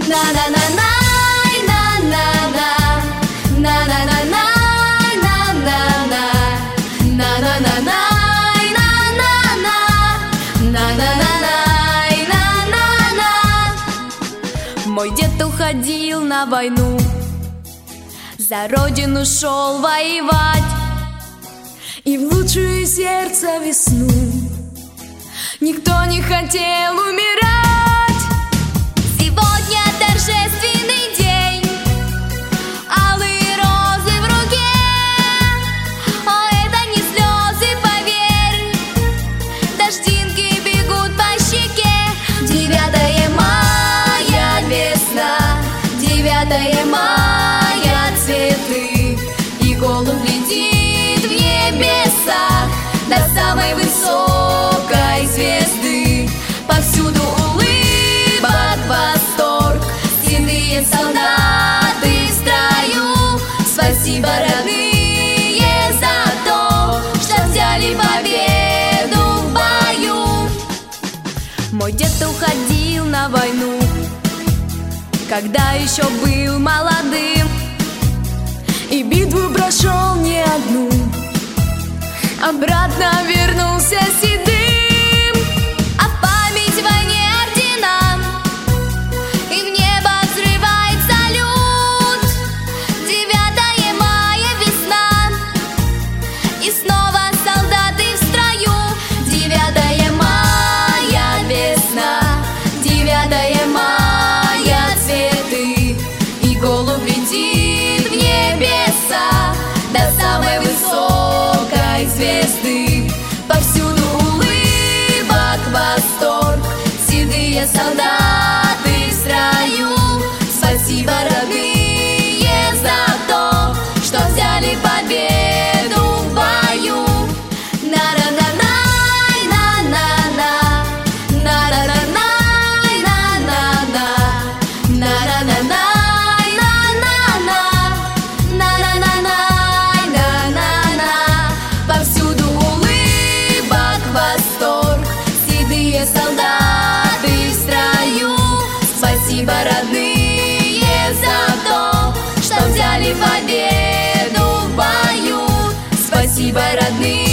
Мой дед уходил на войну, за родину шел воевать, и в лучшую сердце весну никто не хотел умирать. Сегодня торжественный день, алые розы в руке. О, это не слезы, поверь, дождинки бегут по щеке. 9 мая весна, 9 мая цветы, и голубь летит в небесах до самой высокой звезды. Повсюду улыбок, восторг, седые солдаты в строю. Спасибо, родные, за то, что взяли победу в бою. Мой дед уходил на войну, когда еще был молодым, и битву прошел не одну, обратно вернулся седым. А в память войне ордена, и в небо взрывает салют. 9 мая весна, и снова солдаты в строю. 9 мая весна, 9 мая цветы, и голубь летит в небеса до самой высокой звезды. Повсюду улыбок, восторг, седые солдаты в строю. Спасибо, родные, за то, что взяли победу в бою. На-ра-на-най, на-на-на, на-ра-на-най, на-на-на, на-ра-на-най, на-на-на, на-ра-на-най, на-на-на. Повсюду улыбок, восторг, седые солдаты в строю. Спасибо, родные, за то, что взяли победу в бою. Спасибо, родные.